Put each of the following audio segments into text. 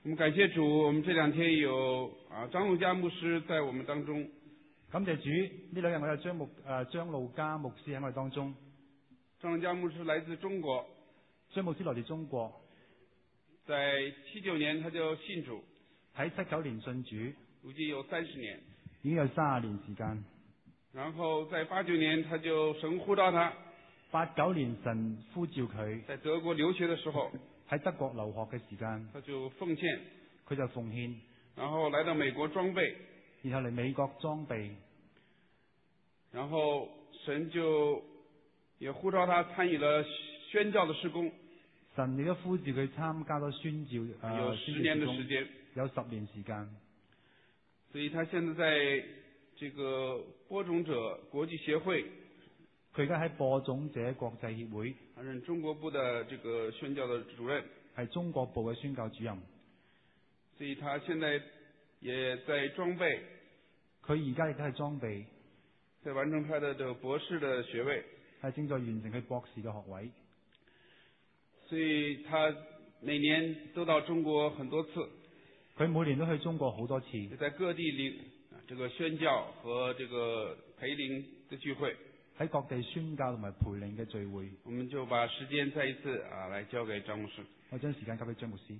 我们感谢主，我们这2天有張路嘉牧師在我們當中。 感謝主，呢2日我有張路嘉牧師喺我哋當中。 張路嘉牧師來自中國， 張牧師來自中國， 在79年他就信主， 喺79年信主， 如今有30年， 已經有30年時間。 然後在89年他就神呼召他 ，89年神呼召佢， 在德國留學的時候， 喺德國留學嘅時間， 他就奉獻， 佢就奉獻， 然後來到美國裝備， 然後嚟美國裝備， 然後神就也呼召他參與了宣教的事工， 神亦都呼召佢參加咗宣教， 有10年的時間， 有10年時間， 所以他現在在這個播種者國際協會， 佢而家喺播種者國際協會， 擔任中國部的這個宣教的主任， 係中國部嘅宣教主任。 所以他現在也在裝備， 佢而家亦都係裝備， 在完成他的這個博士的學位， 係正在完成佢博士嘅學位。 所以他每年都到中國很多次， 佢每年都去中國好多次， 在各地領這個宣教和這個培靈的聚會， 喺各地宣教同埋培靈嘅聚會。 我們就把時間再一次來交給張牧師。 我將時間交俾張牧師。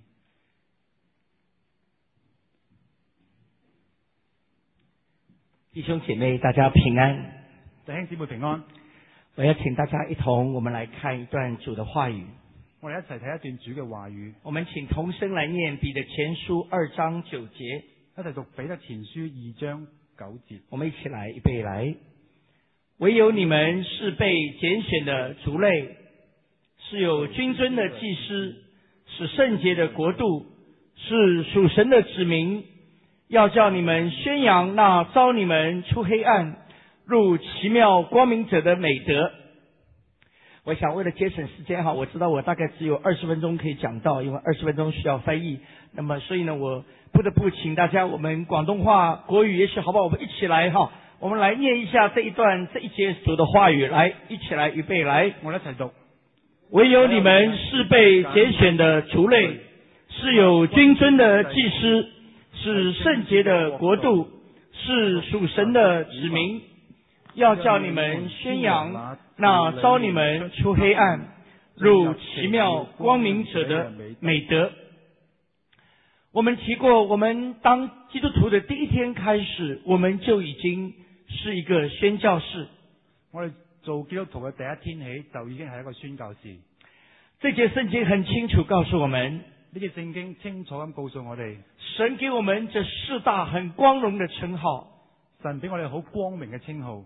弟兄姐妹，大家平安。 弟兄姊妹平安。 我要請大家一同，我們來看一段主的話語。 我哋一齊睇一段主嘅話語。 我們請同聲來念彼得前書2章9節。 一齊讀彼得前書2章9節。 我們一起來，預備來。唯有你們是被揀選的族類，是有君尊的祭司，是聖潔的國度，是屬神的子民，要叫你們宣揚那召你們出黑暗入奇妙光明者的美德。我想為了節省時間，我知道我大概只有20分鐘可以講到，因為20分鐘需要翻譯。那麼所以呢，我不得不請大家，我們廣東話、國語也許好不好？我們一起來我們來念一下這一節主的話語，來一起來預備來， 我們一齊讀。 唯有你們是被揀選的族類，是有君尊的祭司，是聖潔的國度，是屬神的子民，要叫你們宣揚那召你們出黑暗入奇妙光明者的美德。我們提過，我們當基督徒的第一天開始，我們就已經是一個宣教士。 我哋做基督徒嘅第一天起，就已經係一個宣教士。 這節聖經很清楚告訴我們， 呢節聖經清楚咁告訴我哋， 神給我們這4大很光榮的稱號。 神俾我哋好光明嘅稱號，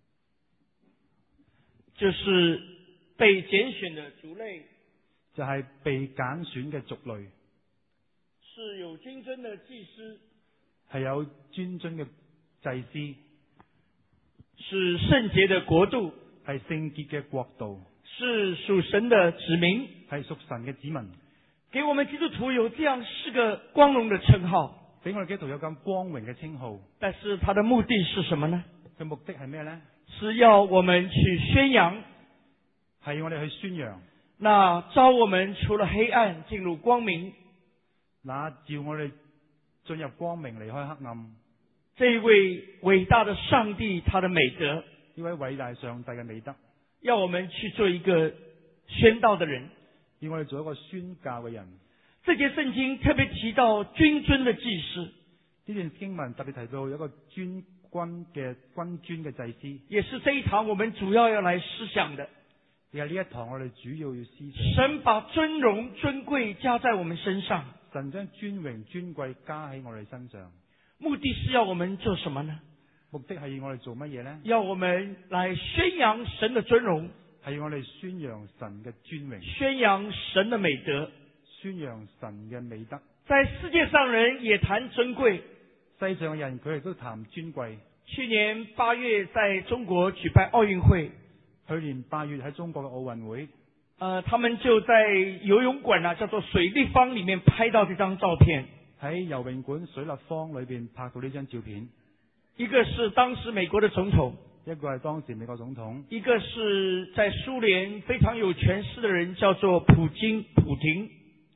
就是被揀選的族類， 就係被揀選嘅族類， 是有君尊的祭司， 係有尊尊嘅祭司， 是聖潔的國度， 係聖潔嘅國度， 是屬神的子民， 係屬神嘅子民。 給我們基督徒有這樣4個光榮的稱號， 俾我哋基督徒有咁光榮嘅稱號。 但是它的目的是什麼呢？ 佢目的係咩呢？ 是要我們去宣揚， 係要我哋去宣揚， 那召我們除了黑暗進入光明， 那召我哋進入光明離開黑暗， 這一位偉大的上帝他的美德， 呢位偉大上帝嘅美德， 要我們去做一個宣道的人， 要我哋做一個宣教嘅人。 這節聖經特別提到君尊的祭司， 呢段經文特別提到有一個君尊嘅祭司， 也是這一堂我們主要來思想的。 而係呢一堂我哋主要要思想。 神把尊榮尊貴加在我們身上， 神將尊榮尊貴加喺我哋身上， 目的是要我們做什麼呢？ 目的係要我哋做乜嘢呢？ 要我們來宣揚神的尊榮， 係要我哋宣揚神嘅尊榮， 宣揚神的美德， 宣揚神嘅美德。 在世界上人也談尊貴， 世上嘅人佢哋都談尊貴。 去年8月在中國舉辦奧運會， 去年8月喺中國嘅奧運會， 他們就在游泳館叫做水立方裏面拍到這張照片。 喺游泳館水立方裏邊拍到呢張照片。 一個是當時美國的總統， 一個係當時美國總統， 一個是在蘇聯非常有權勢的人，叫做普京。 一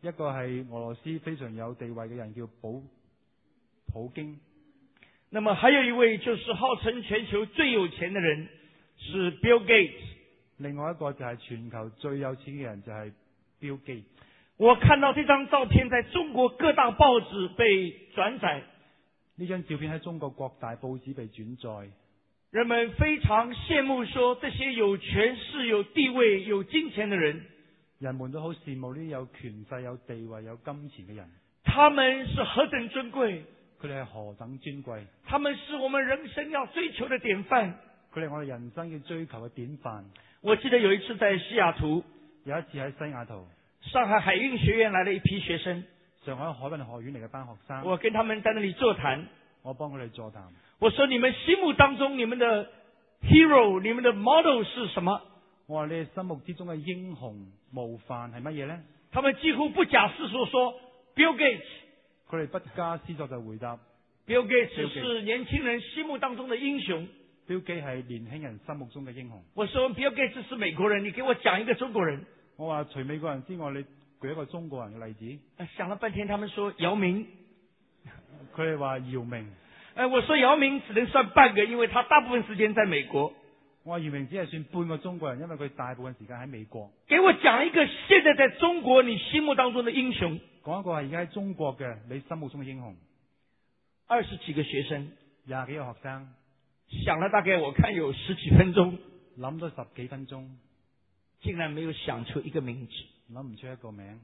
一個係俄羅斯非常有地位嘅人叫普京。 那麼還有一位就是號稱全球最有錢的人，是 Bill Gates。 另外一個就係全球最有錢嘅人就係 Bill Gates。 我看到這張照片在中國各大報紙被轉載， 呢張照片喺中國各大報紙被轉載， 人們非常羨慕說這些有權勢、有地位、有金錢的人， 人們都好羨慕呢啲有權勢、有地位、有金錢嘅人。 他們是何等尊貴， 佢哋係何等尊貴， 他們是我們人生要追求的典範。 佢哋係我哋人生要追求嘅典範。 我記得有一次在西雅圖， 有一次喺西雅圖， 上海海運學院來了一批學生， 上海海運學院嚟嘅班學生， 我跟他們在那裡座談， 我幫佢哋座談。 我說你們心目當中你們的 hero、你們的 model 是什麼？ 我話你哋心目之中嘅英雄模範係乜嘢呢？ 他們幾乎不假思索說 Bill Gates。 佢哋不加思索就回答 Bill Gates 是年輕人心目當中的英雄。 Bill Gates 係年輕人心目中嘅英雄。 我說 Bill Gates 是美國人，你給我講一個中國人。 我話除美國人之外，你舉一個中國人嘅例子。 想了半天，他們說姚明。 佢哋話姚明。 我說姚明只能算半個，因為他大部分時間在美國。 我話姚明只係算半個中國人，因為佢大部分時間喺美國。 給我講一個現在在中國你心目當中的英雄。 講一個係而家喺中國嘅你心目中嘅英雄。 20幾個學生 ，20幾個學生， 想了大概我看有10幾分鐘， 諗咗10幾分鐘， 竟然沒有想出一個名字， 諗唔出一個名。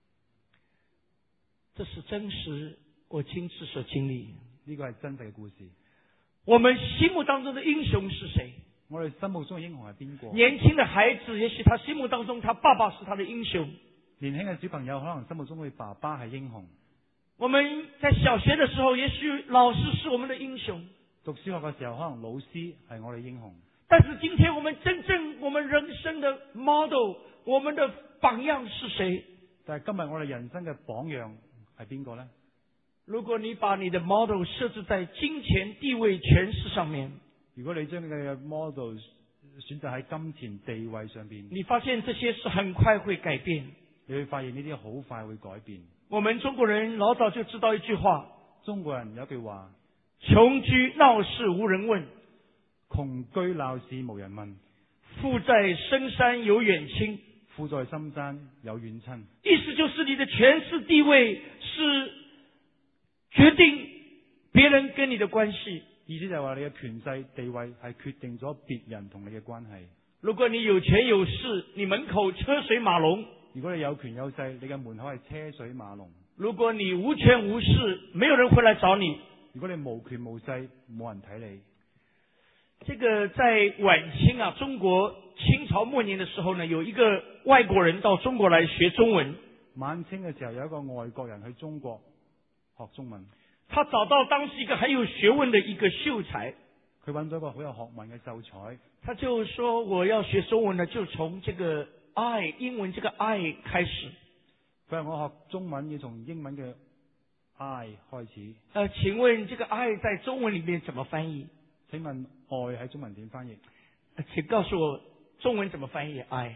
這是真實，我親自所經歷。 呢個係真實嘅故事。 我們心目當中的英雄是誰？ 我哋心目中嘅英雄係邊個？ 年輕的孩子，也許他心目當中他爸爸是他的英雄。 年輕嘅小朋友可能心目中佢爸爸係英雄。 我們在小學的時候，也許老師是我們的英雄。 讀小學嘅時候，可能老師係我哋英雄。 但是今天我們真正我們人生的 model， 我們的榜樣是誰？ 但係今日我哋人生嘅榜樣係邊個呢？ 如果你把你的 model 設置在金錢、地位、權勢上面， 如果你將你嘅 model 選擇喺金錢、地位上邊， 你發現這些是很快會改變。 你會發現呢啲好快會改變。 我們中國人老早就知道一句話， 中國人有句話： 窮居鬧市無人問， 窮居鬧市無人問， 富在深山有遠親， 富在深山有遠親。 意思就是你的權勢地位是決定別人跟你的關係。 意思就係話你嘅權勢地位係決定咗別人同你嘅關係。 如果你有權有勢，你門口車水馬龍； 如果你有權有勢，你嘅門口係車水馬龍。 如果你無權無勢，沒有人會來找你。 如果你無權無勢，冇人睇你。 這個在晚清啊，中國清朝末年的時候呢，有一個外國人到中國來學中文。 晚清嘅時候有一個外國人去中國學中文。 他找到當時一個很有學問的一個秀才， 佢揾到一個好有學問嘅秀才， 他就說我要學中文呢，就從這個 I 英文這個 I 開始。 佢話我學中文要從英文嘅 I 開始。 請問這個 I 在中文裏面怎麼翻譯？ 請問愛喺中文點翻譯？ 請告訴我中文怎麼翻譯 I？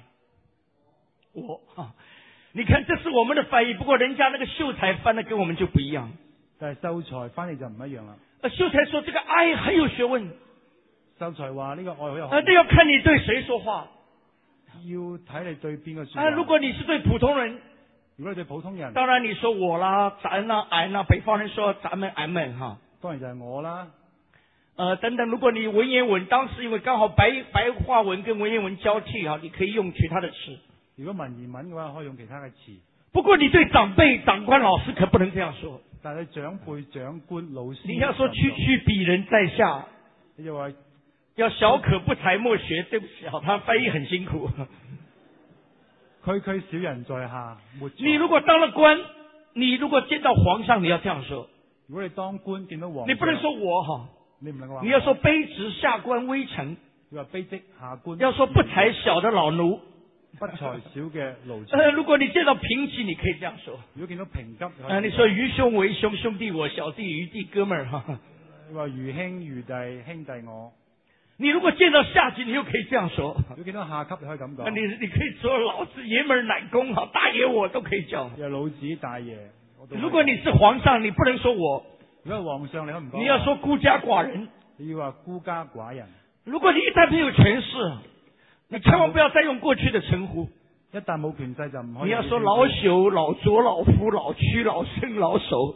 你看這是我們的翻譯，不過人家那個秀才翻得跟我們就不一樣。 但係秀才翻譯就唔一樣啦。 秀才說這個愛很有學問。 秀才話呢個愛好有學問。 這要看你對誰說話。 要睇你對邊個說話。 如果你是對普通人， 如果你對普通人， 當然你說我啦，咱啦，俺啦，北方人說咱們俺們哈。 當然就係我啦。 等等，如果你文言文，當時因為剛好白話文跟文言文交替哈，你可以用其他的詞。 如果文言文嘅話，可以用其他嘅詞。 不過你對長輩、長官、老師可不能這樣說。 但係長輩、長官、老師， 你要說區區比人在下， 你就話要小可不才莫學。對不起，他翻譯很辛苦。 區區小人在下，沒才。 你如果當了官，你如果見到皇上，你要這樣說。 如果你當官見到皇上， 你不能說我哈， 你唔能夠話。 你要說卑職下官微臣。 你話卑職下官。 要說不才小的老奴。 不才小嘅奴才。 如果你見到平級，你可以這樣說。 如果見到平級， 你說於兄為兄，兄弟我，小弟於弟哥們兒哈。 你話如兄如弟，兄弟我。 你如果見到下級，你又可以這樣說。 如果見到下級，你可以咁講。 你可以說老子爺們奶公好，大爺我都可以叫。 又老子大爺。 如果你是皇上，你不能說我。 如果係皇上，你可唔講。 你要說孤家寡人。 你要話孤家寡人。 如果你一旦沒有權勢，你千萬不要再用過去的稱呼。 一旦冇權勢就唔可以。 你要說老朽、老拙、老夫、老屈、老生、老手。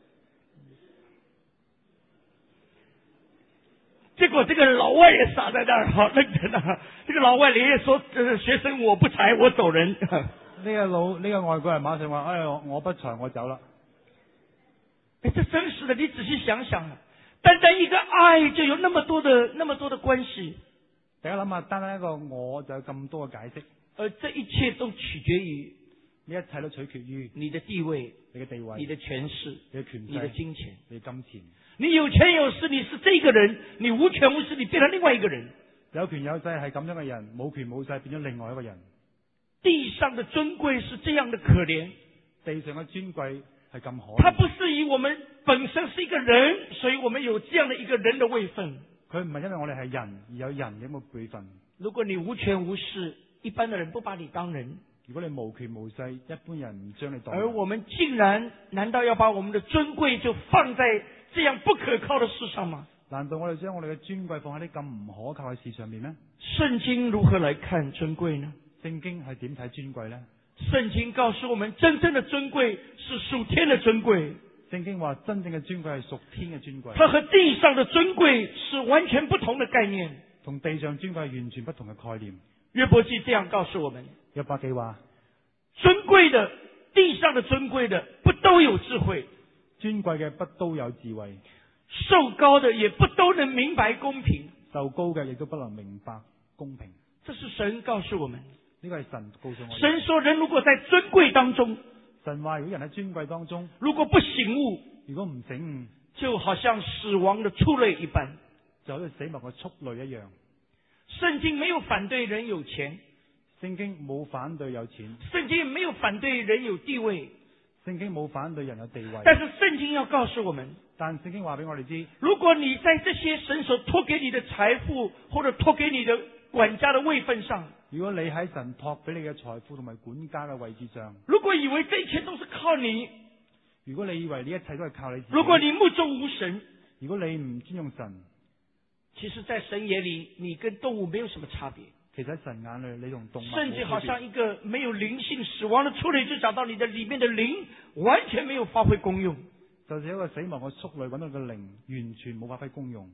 結果這個老外也傻在那兒，好認真啊！這個老外連夜說：學生我不才，我走人。呢個外國人馬上話：哎，我不才，我走啦。 哎，這真實的，你仔細想想，單單一個愛就有那麼多的關係。 大家諗下，單單一個我就有咁多嘅解釋。 而這一切都取決於， 呢一切都取決於你的地位、 你嘅地位、 你的權勢、 你嘅權勢、 你的金錢、 你嘅金錢。 你有權有勢，你是這個人；你無權無勢，你變成另外一個人。 有權有勢係咁樣嘅人，冇權冇勢變咗另外一個人。 地上的尊貴是這樣的可憐， 地上嘅尊貴係咁可憐。 它不是以我們本身是一個人，所以我們有這樣的一個人的位分。 佢唔係因為我哋係人而有人嘅咁嘅輩分。 如果你無權無勢，一般的人不把你當人。 如果你無權無勢，一般人唔將你當人。 而我們竟然，難道要把我們的尊貴就放在這樣不可靠的事上嗎？ 難道我哋將我哋嘅尊貴放喺啲咁唔可靠嘅事上面呢？ 聖經如何來看尊貴呢？ 聖經係點睇尊貴呢？ 聖經告訴我們，真正的尊貴是屬天的尊貴。 聖經話真正嘅尊貴係屬天嘅尊貴。 它和地上的尊貴是完全不同的概念。 同地上尊貴係完全不同嘅概念。 約伯記這樣告訴我們： 約伯記話， 尊貴的地上的尊貴的不都有智慧， 尊貴嘅不都有智慧， 受高的也不都能明白公平， 受高嘅亦都不能明白公平。 這是神告訴我們。 呢個係神告訴我們。 神說，人如果在尊貴當中， 神話如果人喺尊貴當中， 如果不醒悟， 如果唔醒悟， 就好像死亡的畜類一般， 就好似死亡嘅畜類一樣。 聖經沒有反對人有錢， 聖經冇反對有錢， 聖經沒有反對人有地位， 聖經冇反對人有地位。 但是聖經要告訴我們， 但聖經話俾我哋知， 如果你在這些神所託給你的財富或者託給你的管家的位份上， 如果你喺神託俾你嘅財富同埋管家嘅位置上， 如果以為這一切都是靠你， 如果你以為呢一切都係靠你自己， 如果你目中無神， 如果你唔尊重神， 其實在神眼裏，你跟動物沒有什麼差別。 其實喺神眼裏，你同動物甚至好像一個沒有靈性死亡的畜類，就找到你的裏面的靈完全沒有發揮功用。 就是一個死亡嘅畜類揾到個靈，完全冇發揮功用。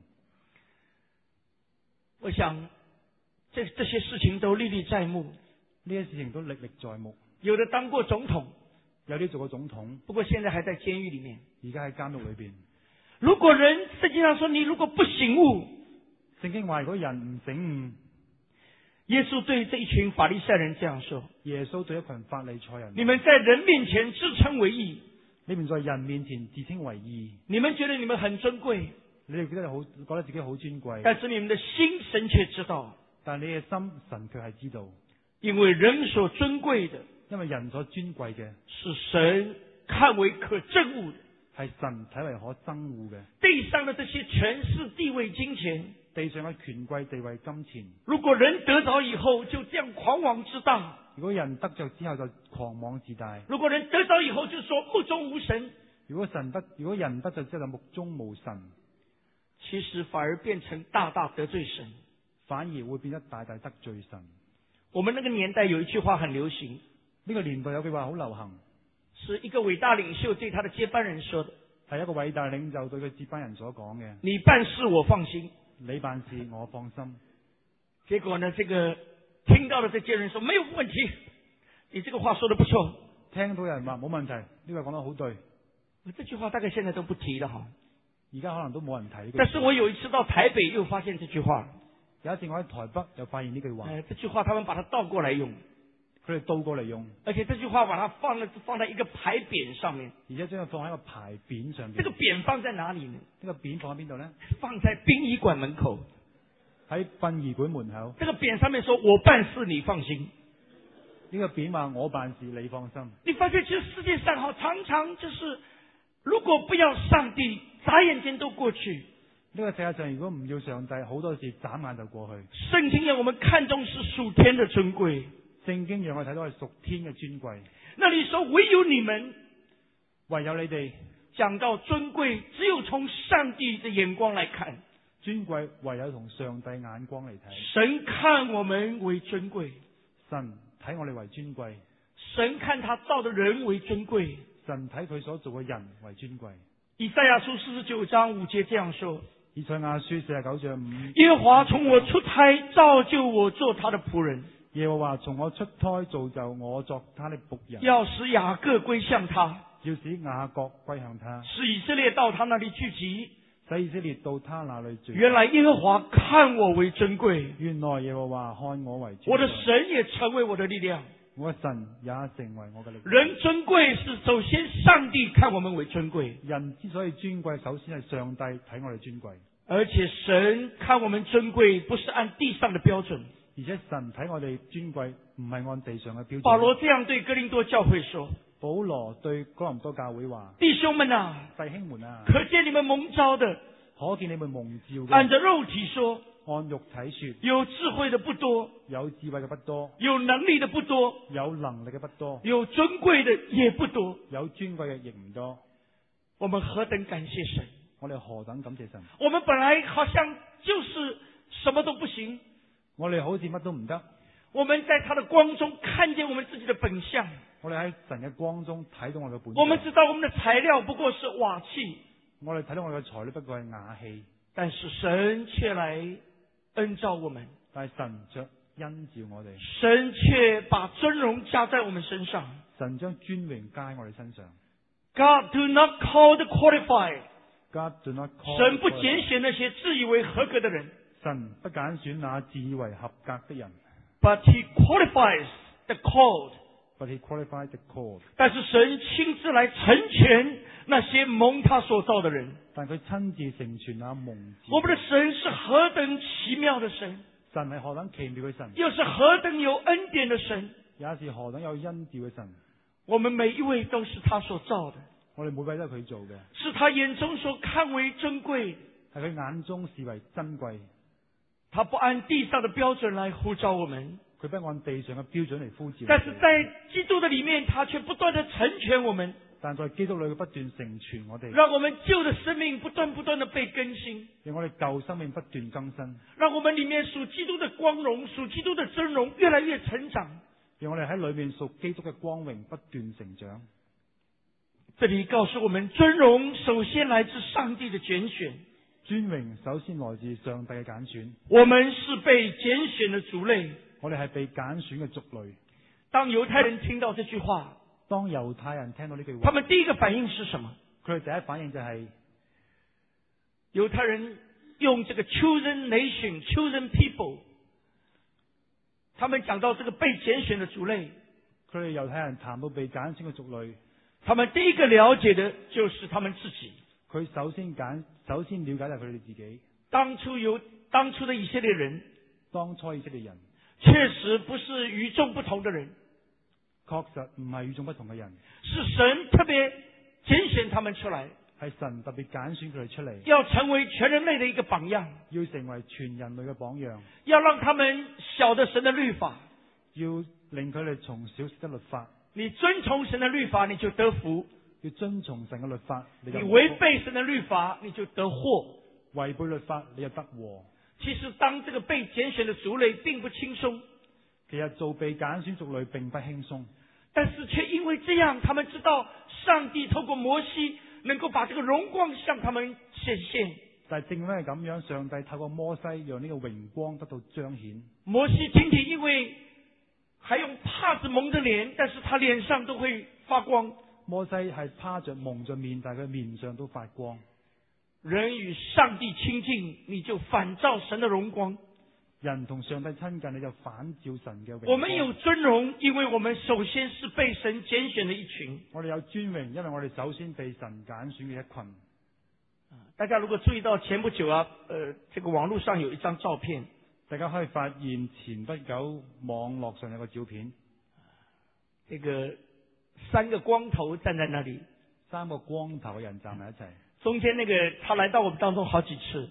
我想，這些事情都歷歷在目。 呢些事情都歷歷在目。 有的當過總統， 有啲做過總統， 不過現在還在監獄裏面。 而家喺監獄裏邊。 如果人，聖經上說，你如果不醒悟， 聖經話如果人唔醒悟， 耶穌對這一群法利賽人這樣說： 耶穌對一群法利賽人， 你們在人面前自稱為義， 你們在人面前自稱為義， 你們覺得你們很尊貴， 你哋覺得自己好尊貴， 但是你們的心神卻知道， 但你嘅心神卻係知道， 因為人所尊貴的， 因為人所尊貴嘅是神看為可憎惡的， 係神睇為可憎惡嘅。 地上的這些權勢、地位、金錢， 地上嘅權貴、地位、金錢， 如果人得着以後就這樣狂妄自大， 如果人得着之後就狂妄自大， 如果人得着以後就說目中無神， 如果人得着之後就目中無神， 其實反而變成大大得罪神， 反而會變得大大得罪神。 我們那個年代有一句話很流行， 呢個年代有句話好流行， 是一個偉大領袖對他的接班人說的， 係一個偉大領袖對佢接班人所講嘅。 你辦事我放心， 你辦事我放心。 結果呢，這個聽到的這些人說沒有問題，你這個話說得不錯。 聽到人話冇問題，呢句講得好對。 這句話大概現在都不提了哈， 而家可能都冇人提。 但是我有一次到台北又發現這句話。 有一次我喺台北又發現呢句話。 這句話他們把它倒過來用， 佢哋倒過嚟用， 而且這句話把它放在一個牌匾上面， 而且將佢放喺個牌匾上面。 這個匾放在哪裏呢？ 呢個匾放喺邊度呢？ 放在殯儀館門口。 喺殯儀館門口。 這個匾上面說我辦事你放心。 呢個匾話我辦事你放心。 你發現其實世界上常常就是，如果不要上帝，眨眼間都過去。 個世界上如果唔要上帝，好多事眨眼就過去。 聖經讓我們看重是屬天的尊貴。 聖經讓我睇到係屬天嘅尊貴。 那裏說唯有你們， 唯有你哋。 講到尊貴，只有從上帝的眼光來看， 尊貴唯有從上帝眼光嚟睇。 神看我們為尊貴， 神睇我哋為尊貴， 神看他造的人為尊貴， 神睇佢所做嘅人為尊貴。 以賽亞書49章5節這樣說： 以賽亞書49章5， 耶和華從我出胎造就我做他的僕人， 耶和華從我出胎造就我作他的僕人， 要使雅各歸向他， 要使雅各歸向他， 使以色列到他那裏聚集。 使以色列到他那裏聚集。 原來耶和華看我為尊貴， 原來耶和華看我為尊貴。 我的神也成為我的力量， 我的神也成為我嘅力量。 人尊貴是首先上帝看我們為尊貴， 人之所以尊貴，首先係上帝睇我哋尊貴。 而且神看我們尊貴，不是按地上的標準。 而且神睇我哋尊貴，唔係按地上嘅標準。 保羅這樣對哥林多教會說： 保羅對哥林多教會話： 弟兄們啊， 弟兄們啊， 可見你們蒙召的， 可見你們蒙召嘅。 按着肉體說， 按肉體說， 有智慧的不多， 有智慧嘅不多， 有能力的不多， 有能力嘅不多， 有尊貴的也不多。 有尊貴嘅亦唔多。 我們何等感謝神！ 我哋何等感謝神！ 我們本來好像就是什麼都不行， 我哋好似乜都唔得。 我們在他的光中看見我們自己的本相。 我哋喺神嘅光中睇到我哋嘅本相。 我們知道我們的材料不過是瓦器， 我哋睇到我哋嘅材料不過係瓦器， 但是神卻來恩召我們， 但係神卻恩召我哋， 神卻把尊榮加在我們身上。 神將尊榮加喺我哋身上。 God do not call the qualified. God do not call. 神不揀選那些自以為合格的人， 神不揀選那自以為合格的人。 But He qualifies the called. But He qualified the called. 但是神親自來成全那些蒙他所造的人。 但佢親自成全那蒙召。 我們的神是何等奇妙的神， 神係何等奇妙嘅神， 又是何等有恩典的神， 也是何等有恩召嘅神。 我們每一位都是他所造的， 我哋每位都係佢做嘅， 是他眼中所看為珍貴， 係佢眼中視為珍貴。 他不按地上的標準來呼召我們， 佢不按地上嘅標準嚟呼召。 但是在基督的裏面，他卻不斷地成全我們。 但在基督裏不斷成全我哋， 讓我們舊的生命不斷地被更新， 讓我哋舊生命不斷更新， 讓我們裏面屬基督的光榮、屬基督的尊榮越來越成長。 讓我哋喺裏面屬基督嘅光榮不斷成長。 這裏告訴我們，尊榮首先來自上帝的揀選， 尊榮首先來自上帝嘅揀選。 我們是被揀選的族類， 我哋係被揀選嘅族類。 當猶太人聽到這句話， 當猶太人聽到呢句話， 他們第一個反應是什麼？ 佢哋第一反應就係猶太人用這個 chosen nation、chosen people， 他們講到這個被揀選的族類， 佢哋猶太人談到被揀選嘅族類， 他們第一個了解的就是他們自己。 佢首先了解係佢哋自己。 當初的以色列人， 當初以色列人確實不是與眾不同的人， 確實唔係與眾不同嘅人， 是神特別揀選他們出來， 係神特別揀選佢哋出嚟， 要成為全人類的一個榜樣， 要成為全人類嘅榜樣， 要讓他們曉得神的律法， 要令佢哋從小識得律法。 你遵從神的律法，你就得福； 要遵從神嘅律法，你違背神的律法，你就得禍。 違背律法，你就得禍。 其實當這個被揀選的族類並不輕鬆， 其實做被揀選族類並不輕鬆， 但是卻因為這樣，他們知道上帝透過摩西能夠把這個榮光向他們顯現。 但係正因為咁樣，上帝透過摩西讓呢個榮光得到彰顯。 摩西僅僅因為還用帕子蒙着臉，但是他臉上都會發光。 摩西係趴着蒙着面，但係佢面上都發光。 人與上帝親近，你就反照神的榮光。 人同上帝親近，你就反照神嘅榮光。 我們有尊榮，因為我們首先是被神揀選的一群。 我哋有尊榮，因為我哋首先被神揀選嘅一群。 大家如果注意到前不久這個網絡上有一張照片， 大家可以發現前不久網絡上有個照片， 這個三個光頭站在那裏， 三個光頭嘅人站埋一齊。 中間那個他來到我們當中好幾次，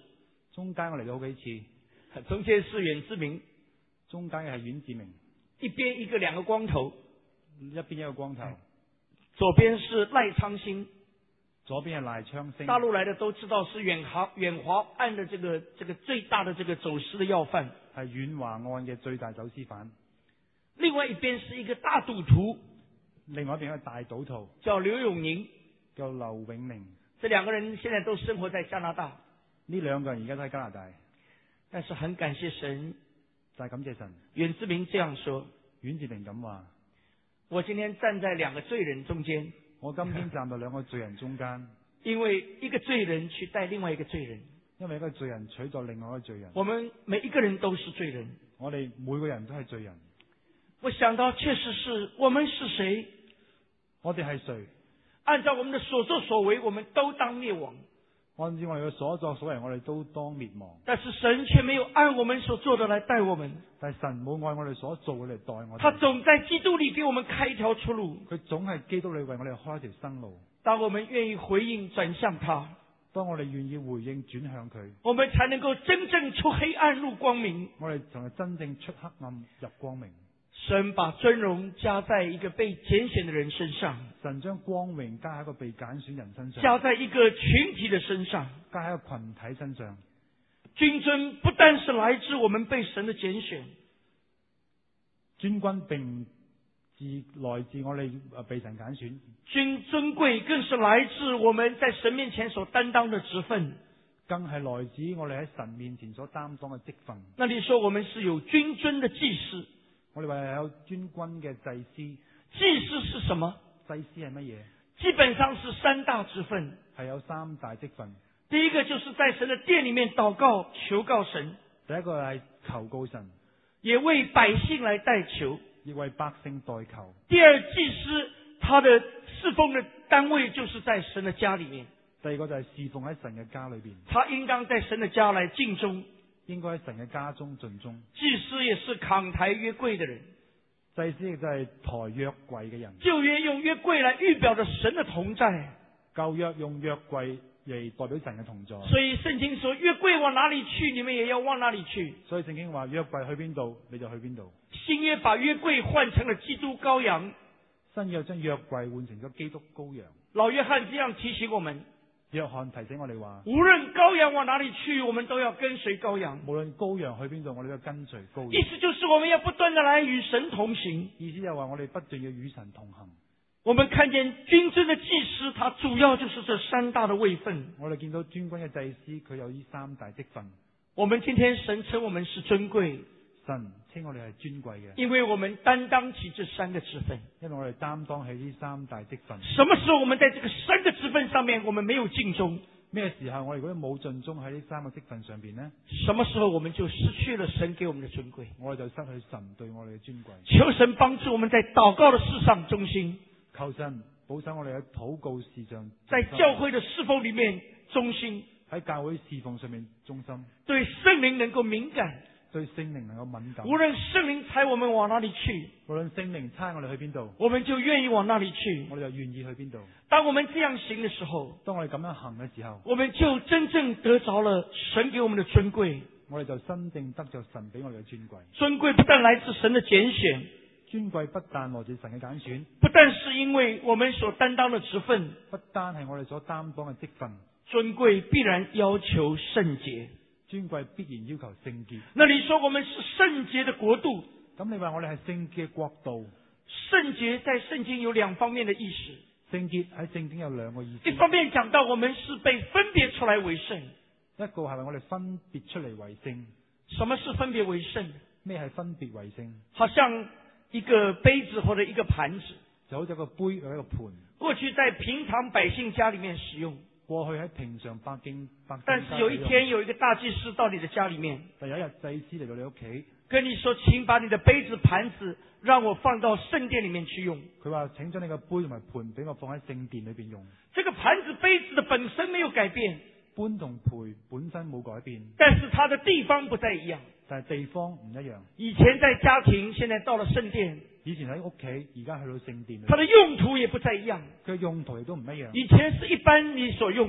中間我嚟咗好幾次， 中間是阮志明， 中間嘅係阮志明， 一邊一個兩個光頭， 一邊一個光頭， 左邊是賴昌星， 左邊係賴昌星。 大陸來的都知道是遠華案的這個最大的這個走私的要犯， 係遠華案嘅最大走私犯。 另外一邊是一個大賭徒， 另外一邊一個大賭徒叫劉永寧， 叫劉永寧。 這兩個人現在都生活在加拿大。 呢兩個人而家都喺加拿大， 但是很感謝神， 就係感謝神。 阮志明這樣說， 阮志明咁話： 我今天站在兩個罪人中間， 我今天站在兩個罪人中間， 因為一個罪人取代另外一個罪人， 因為一個罪人取代另外一個罪人。 我們每一個人都是罪人， 我哋每個人都係罪人。 我想到確實是我們是誰？ 我哋係誰？ 按照我們的所作所為，我們都當滅亡。 按照我哋嘅所作所為，我哋都當滅亡。 但是神卻沒有按我們所做的來待我們。 但係神冇按我哋所做嘅嚟待我哋。 他總在基督裏給我們開一條出路。 佢總係基督裏為我哋開一條生路。 當我們願意回應轉向他， 當我哋願意回應轉向佢， 我們才能夠真正出黑暗入光明。 我哋才係真正出黑暗入光明。 神把尊榮加在一個被揀選的人身上， 神將光榮加喺一個被揀選人身上， 加在一個群體的身上， 加喺一個群體身上。 君尊不但是來自我們被神的揀選， 尊君並來自我哋被神揀選， 尊貴更是來自我們在神面前所擔當的職分， 更係來自我哋喺神面前所擔當嘅職分。 那裡說我們是有君尊的祭司。 我哋話有尊君嘅祭司。 祭司是什麼？ 祭司係乜嘢？ 基本上是三大職分， 係有三大職分。 第一個就是在神的殿裡面禱告求告神， 第一個係求告神， 也為百姓來代求， 亦為百姓代求。 第二，祭司他的侍奉的單位就是在神的家裡面。 第二個就係侍奉喺神嘅家裏邊， 他應當在神的家來盡忠， 應該喺神嘅家中盡忠。 祭司也是扛抬約櫃的人， 祭司亦就係抬約櫃嘅人。 舊約用約櫃來預表着神的同在， 舊約用約櫃嚟代表神嘅同在。 所以聖經說約櫃往哪裡去，你們也要往哪裡去。 所以聖經話約櫃去邊度，你就去邊度。 新約把約櫃換成了基督羔羊， 新約將約櫃換成咗基督羔羊。 老約翰這樣提醒我們， 約翰提醒我哋話， 無論羔羊往哪裡去，我們都要跟隨羔羊。 無論羔羊去邊度，我哋都要跟隨羔羊。 意思就是我們要不斷地來與神同行。 意思就係話我哋不斷要與神同行。 我們看見君尊的祭司，他主要就是這三大的位分。 我哋見到尊君嘅祭司，佢有呢三大職分。 我們今天神稱我們是尊貴， 神稱我哋係尊貴嘅， 因為我們擔當起這三個職分。 因為我哋擔當起呢三大職分。 什麼時候我們在這個三個職分上面，我們沒有盡忠？ 咩時候我哋如果冇盡忠喺呢三個職分上邊呢？ 什麼時候我們就失去了神給我們的尊貴？ 我哋就失去神對我哋嘅尊貴。 求神幫助我們在禱告的事上忠心， 求神保守我哋喺禱告事上， 在教會的侍奉裏面忠心， 喺教會侍奉上面忠心， 對聖靈能夠敏感， 對聖靈能夠敏感。 無論聖靈差我們往哪裡去， 無論聖靈差我哋去邊度， 我們就願意往那裡去。 我哋就願意去邊度。 當我們這樣行的時候， 當我哋咁樣行嘅時候， 我們就真正得着了神給我們的尊貴。 我哋就真正得着神俾我哋嘅尊貴。 尊貴不但來自神的揀選， 尊貴不但來自神嘅揀選， 不但是因為我們所擔當的職分， 不單係我哋所擔當嘅職分， 尊貴必然要求聖潔。 尊貴必然要求聖潔。 那你說我們是聖潔的國度， 咁你話我哋係聖潔嘅國度？ 聖潔在聖經有兩方面的意思。 聖潔喺聖經有兩個意思。 一方面講到我們是被分別出來為聖， 一個係我哋分別出嚟為聖。 什麼是分別為聖？ 咩係分別為聖？ 好像一個杯子或者一個盤子， 就好似一個杯或者一個盤。 過去在平常百姓家裏面使用， 過去喺平常百姓但是有一天有一個大祭司到你的家裏面， 但有一日祭司嚟到你屋企， 跟你說，請把你的杯子盤子讓我放到聖殿裏面去用。 佢話請將你個杯同埋盤俾我放喺聖殿裏邊用。 這個盤子杯子的本身沒有改變， 杯同盤本身冇改變， 但是它的地方不再一樣。 但係地方唔一樣。 以前在家庭，現在到了聖殿。 以前喺屋企，而家去到聖殿。 它的用途也不再一樣。 佢用途亦都唔一樣。 以前是一般你所用的，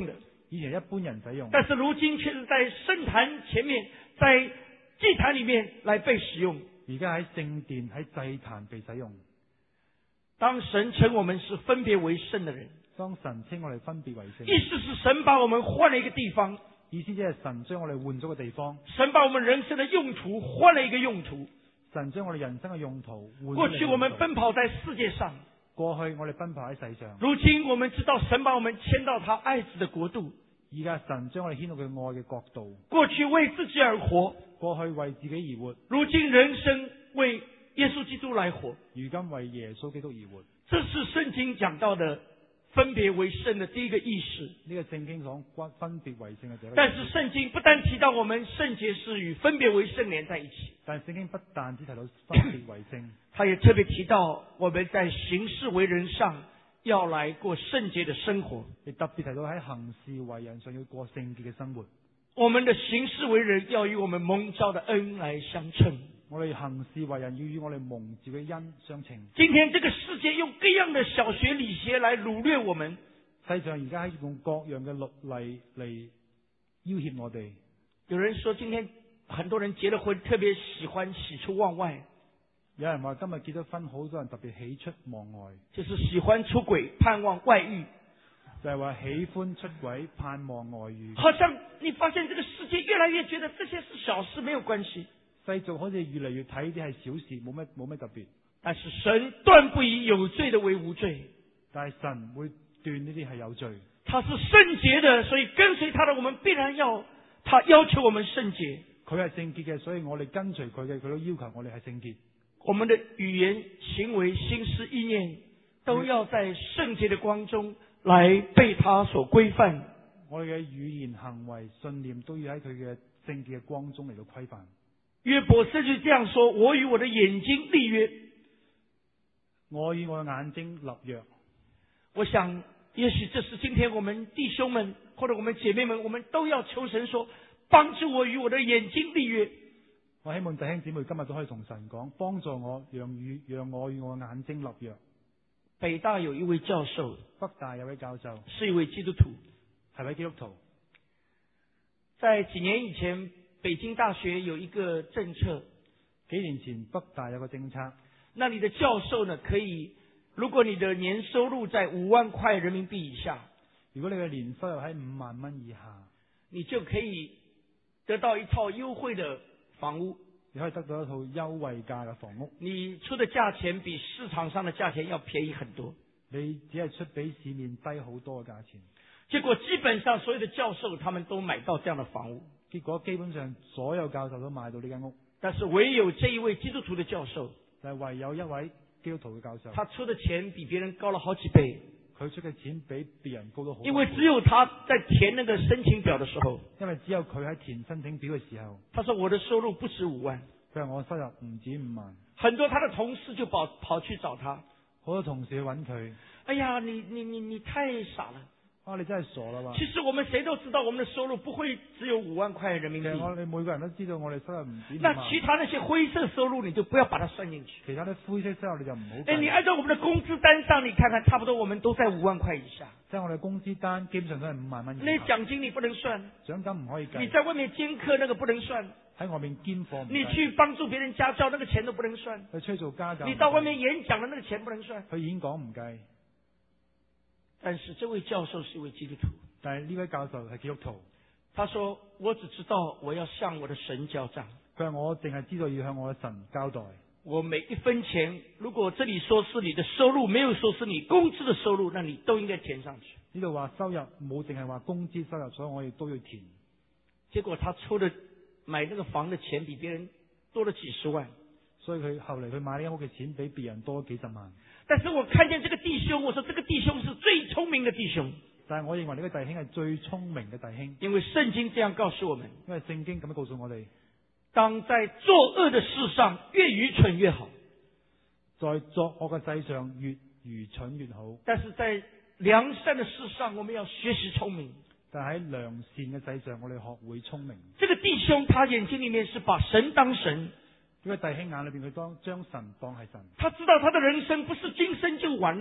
以前一般人使用， 但是如今却是在圣坛前面，在祭坛里面来被使用。 而家喺聖殿喺祭壇被使用。 当神称我们是分别为圣的人， 當神稱我哋分別為聖， 意思是神把我们换了一个地方， 意思即係神將我哋換咗個地方， 神把我们人生的用途换了一个用途。 神將我哋人生嘅用途換咗过去我们用途奔跑在世界上， 過去我哋奔跑喺世上， 如今我们知道神把我们迁到他爱子的國度。 而家神將我哋牽到佢愛嘅國度。 过去为自己而活， 過去為自己而活， 如今人生为耶穌基督来活。 如今為耶穌基督而活。 这是圣经讲到的分别为圣的第一个意识。 呢個聖經講分別為聖嘅第一個意思。 但是圣经不但提到我们圣洁是与分别为圣连在一起， 但聖經不但只提到分別為聖， 他也特别提到我们在行事为人上要来过圣洁的生活。 亦特別提到喺行事為人上要過聖潔嘅生活。 我们的行事为人要与我们蒙召的恩来相稱。 我哋行事為人要與我哋蒙召嘅恩相稱。 今天这个世界用各样的小學理學来掳掠我們， 世上而家喺用各樣嘅律例嚟要挾我哋。 有人說今天很多人結了婚特別喜歡喜出望外， 有人話今日結咗婚，好多人特別喜出望外， 就是喜歡出軌盼望外遇， 就係話喜歡出軌盼望外遇。 好像你發現這個世界越來越覺得這些是小事沒有關係， 世俗好似越嚟越睇啲係小事，冇咩特別。 但是神斷不以有罪的為無罪， 但係神會斷呢啲係有罪。 他是聖潔的，所以跟隨他的我們必然要他要求我們聖潔。 佢係聖潔嘅，所以我哋跟隨佢嘅，佢都要求我哋係聖潔。 我們的語言、行為、心思、意念都要在聖潔的光中來被他所規範。 我哋嘅語言、行為、信念都要喺佢嘅聖潔嘅光中嚟到規範。 約伯甚至這樣說：我與我的眼睛立約。 我與我的眼睛立約。 我想也許這是今天我們弟兄們或者我們姐妹們，我們都要求神說，幫助我與我的眼睛立約。 我希望弟兄姊妹今日都可以同神講，幫助我，讓我與我的眼睛立約。 北大有一位教授， 北大有位教授是一位基督徒， 係位基督徒。 在幾年以前，北京大學有一個政策， 幾年前北大有個政策， 那裡的教授呢，可以，如果你的年收入在5萬塊人民幣以下， 如果你嘅年收入喺5萬蚊以下， 你就可以得到一套優惠的房屋。 你可以得到一套優惠價嘅房屋。 你出的價錢比市場上的價錢要便宜很多。 你只係出比市面低好多嘅價錢。 結果基本上所有的教授他們都買到這樣的房屋。 結果基本上所有教授都買到呢間屋。 但是唯有這一位基督徒的教授， 就係唯有一位基督徒嘅教授， 他出的錢比別人高了好幾倍。 佢出嘅錢比別人高咗好多倍。 因為只有他在填那個申請表的時候， 因為只有佢喺填申請表嘅時候， 他說我的收入不止5萬。 佢話我收入唔止5萬。 很多他的同事就跑去找他， 好多同事去揾佢。 哎呀，你太傻了。 啊，你真係傻啦嘛！ 其實我們誰都知道，我們的收入不會只有5萬塊人民幣。 我哋每個人都知道，我哋收入唔止5萬。 那其他那些灰色收入，你就不要把它算進去。 其他啲灰色收入你就唔好。 哎，你按照我們的工資單上，你看看，差不多我們都在5萬塊以下。 即係我哋工資單基本上都係5萬蚊以下。 那獎金你不能算， 獎金唔可以計。 你在外面兼課那個不能算， 喺外面兼課唔計。 你去幫助別人家教那個錢都不能算。 去出去做家教。 你到外面演講的那個錢不能算。 去演講唔計。 但是這位教授是一位基督徒。 但係呢位教授係基督徒。 他說：我只知道我要向我的神交賬。 佢話我淨係知道要向我嘅神交代。 我每一分錢，如果這裡說是你的收入，沒有說是你工資的收入，那你都應該填上去。 呢度話收入冇淨係話工資收入，所以我亦都要填。 結果他出的買那個房的錢比別人多了幾十萬。 所以佢後嚟佢買呢間屋嘅錢比別人多幾十萬。 但是我看見這個弟兄，我說這個弟兄是最聰明的弟兄。 但係我認為呢個弟兄係最聰明嘅弟兄， 因為聖經這樣告訴我們， 因為聖經咁樣告訴我哋， 當在作惡的事上越愚蠢越好， 在作惡嘅世上越愚蠢越好。 但是在良善的事上，我們要學習聰明。 但喺良善嘅世上，我哋學會聰明。 這個弟兄他眼睛裏面是把神當神， 呢個弟兄眼裏邊佢將神當係神。 他知道他的人生不是今生就完了。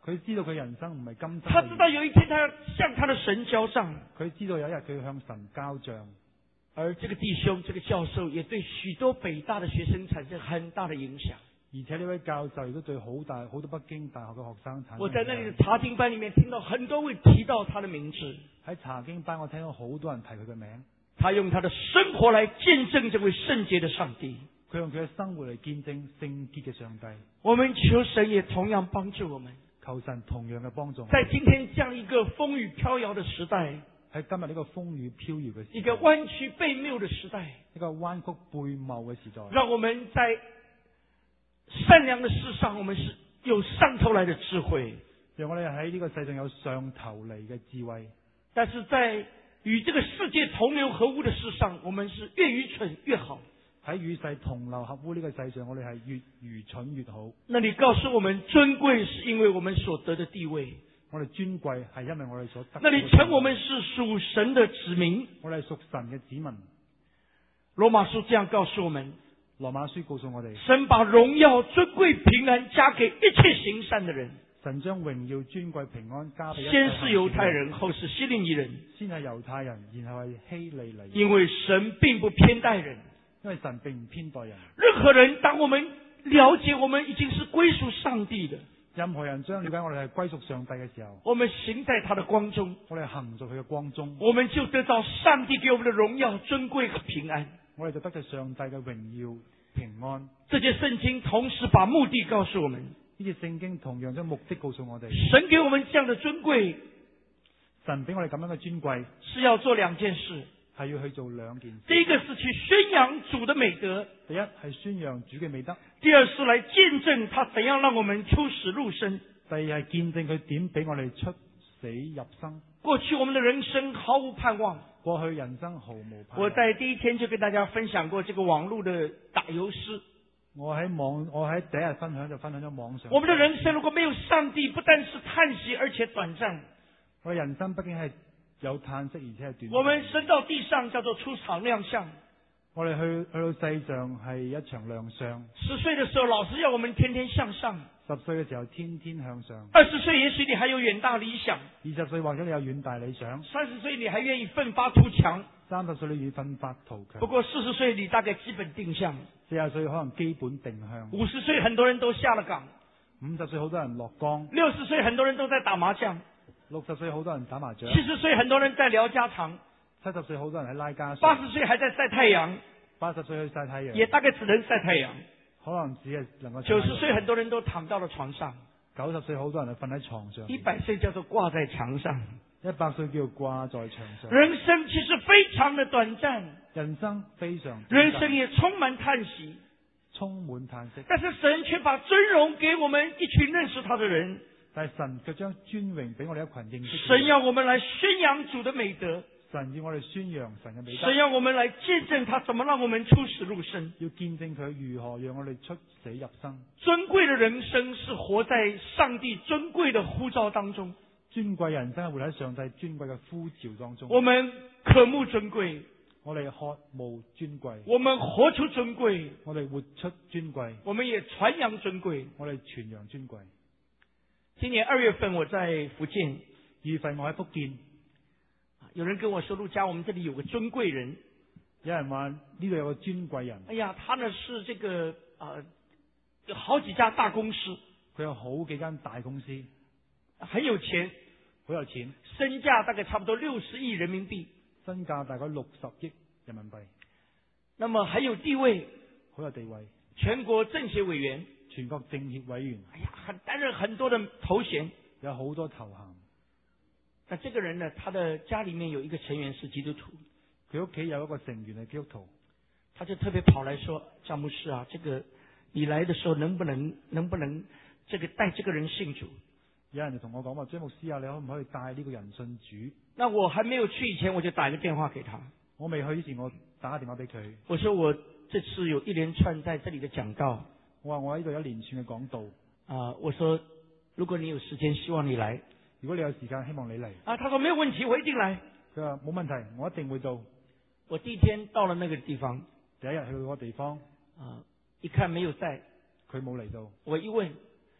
佢知道佢人生唔係今生。 他知道有一天他要向他的神交賬。 佢知道有一日佢要向神交賬。 而這個弟兄、這個教授也對許多北大的學生產生很大的影響。 而且呢位教授亦都對好多北京大學嘅學生產生。 我在那裡的查經班裡面聽到很多位提到他的名字。 喺查經班我聽到好多人提佢嘅名。 他用他的生活來見證這位聖潔的上帝。 佢用佢嘅生活嚟見證聖潔嘅上帝。 我們求神也同樣幫助我們。 求神同樣嘅幫助。 在今天這樣一個風雨飄搖的時代。 喺今日呢個風雨飄搖嘅時代。 一個彎曲背謬的時代。 一個彎曲背謬嘅時代。 讓我們在善良的事上，我們是有上頭來的智慧。 讓我哋喺呢個世上有上頭嚟嘅智慧。 但是在與這個世界同流合污的事上，我們是越愚蠢越好。 喺與世同流合污呢個世上，我哋係越愚蠢越好。 那你告訴我們，尊貴是因為我們所得的地位。 我哋尊貴係因為我哋所得。 那你稱我們是屬神的子民。 我哋係屬神嘅子民。 羅馬書這樣告訴我們。 羅馬書告訴我哋， 神把榮耀、尊貴、平安加給一切行善的人。 神將榮耀、尊貴、平安加俾一切。 先是猶太人，後是希利尼人。 先係猶太人，然後係希利尼人。 因為神並不偏待人。 因為神並唔偏待人。 任何人，當我們了解我們已經是歸屬上帝的。 任何人將了解我哋係歸屬上帝嘅時候， 我們行在他的光中。 我哋行在佢嘅光中， 我們就得到上帝給我們的榮耀、尊貴和平安。 我哋就得到上帝嘅榮耀、平安。 這節聖經同時把目的告訴我們。 呢節聖經同樣將目的告訴我哋。 神給我們這樣的尊貴， 神俾我哋咁樣嘅尊貴， 是要做兩件事， 係要去做兩件事。 第一個是去宣揚主的美德， 第一係宣揚主嘅美德； 第二是來見證他怎樣讓我們出死入生。 第二係見證佢點俾我哋出死入生。 過去我們的人生毫無盼望， 過去人生毫無盼望。 我在第一天就跟大家分享過這個網絡的打油詩。 我喺第一日分享就分享咗網上。 我們的人生如果沒有上帝，不但是嘆息，而且短暫。 我嘅人生畢竟係有嘆息，而且係短暫。 我們升到地上叫做出場亮相。 我哋去到世上係一場亮相。 10歲的時候，老師要我們天天向上。 10歲嘅時候，天天向上。 20歲，也許你還有遠大理想。 20歲或者你有遠大理想。 30歲，你還願意奮發圖強。 30歲你願意奮發圖強。 不過40歲，你大概基本定向。 40歲可能基本定向。 50歲，很多人都下了崗。 50歲好多人落崗。 60歲，很多人都在打麻將。 60歲好多人打麻將。 70歲，很多人在聊家常。 70歲好多人喺拉家常。 80歲還在曬太陽。 80歲去曬太陽。 也大概只能曬太陽。 可能只係能夠。 90歲，很多人都躺到了床上。 90歲好多人瞓喺床上。 100歲叫做掛在牆上。 100歲叫掛在牆上。 人生其實非常的短暫。 人生非常。 人生也充滿嘆息。 充滿嘆息。 但是神卻把尊榮給我們一群認識他的人。 但係神卻將尊榮俾我哋一群認識。 神要我們來宣揚主的美德。 神要我哋宣揚神嘅美德。 神要我們來見證他怎麼讓我們出死入生。 要見證佢如何讓我哋出死入生。 尊貴的人生是活在上帝尊貴的呼召當中。 尊貴人生係活喺上帝尊貴嘅呼召當中。 我們渴慕尊貴。 我哋渴慕尊貴。 我們活出尊貴。 我哋活出尊貴。 我們也傳揚尊貴。 我哋傳揚尊貴。 今年2月份我在福建。 2月份我喺福建。 有人跟我說，陸家，我們這裏有個尊貴人。 有人話呢度有個尊貴人。 哎呀，他呢是這個有好幾家大公司。 佢有好幾間大公司。 很有錢。 好有錢。 身價大概差不多60億人民幣。 身價大概60億人民幣。 那麼很有地位。 好有地位。 全國政協委員。 全國政協委員。 哎呀，擔任很多的頭銜。 有好多頭銜。 那這個人呢，他的家裏面有一個成員是基督徒。 佢屋企有一個成員係基督徒。 他就特別跑來說：張牧師啊，這個你來的時候能不能這個帶這個人信主？ 有人就同我講話：張牧師啊，你可唔可以帶呢個人信主？ 那我還沒有去以前，我就打一個電話給他。 我未去以前，我打個電話俾佢。 我說我這次有一連串在這裏的講道。 我話我喺度有一連串嘅講道。 我說如果你有時間，希望你來。 如果你有時間，希望你嚟。 他說沒有問題，我一定來。 佢話冇問題，我一定會到。 我第一天到了那個地方， 第一日去到嗰個地方， 一看沒有在， 佢冇嚟到。 我一問，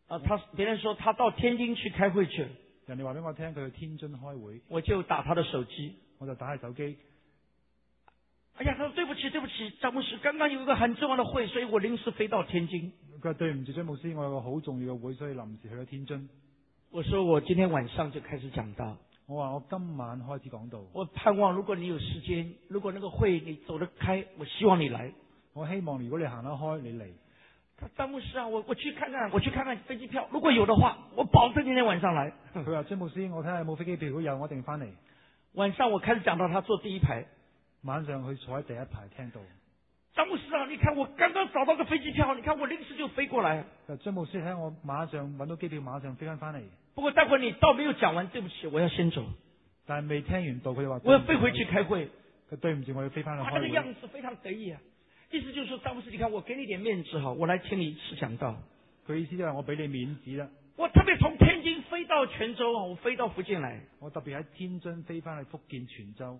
別人說他到天津去開會去了， 人哋話俾我聽佢去天津開會， 我就打他的手機， 我就打佢手機。 哎呀，他說對不起，張牧師，剛剛有一個很重要的會，所以我臨時飛到天津。 佢話對唔住張牧師，我有個好重要嘅會，所以臨時去咗天津。 我說我今天晚上就開始講道。 我話我今晚開始講道。 我盼望如果你有時間，如果那個會你走得開，我希望你來。 我希望如果你行得開，你嚟。 張牧師啊，我去看看飛機票，如果有的話，我保證今天晚上來。 佢話張牧師，我睇下有冇飛機票，如果有我一定翻嚟。 晚上我開始講到他坐第一排， 晚上佢坐喺第一排聽到。 張牧師啊，你看我剛剛找到個飛機票，你看我臨時就飛過來。 張牧師睇我馬上揾到機票，馬上飛翻嚟。 不過待會你道沒有講完，對不起，我要先走。 但係未聽完道，佢就話我要飛回去開會。 佢對唔住，我要飛翻去開會。 他那個樣子非常得意啊，意思就是說，張牧師，你看我給你點面子哈，我來聽你一次講道。 佢意思就係我俾你面子啦。 我特別從天津飛到泉州，我飛到福建來。 我特別喺天津飛翻去福建泉州，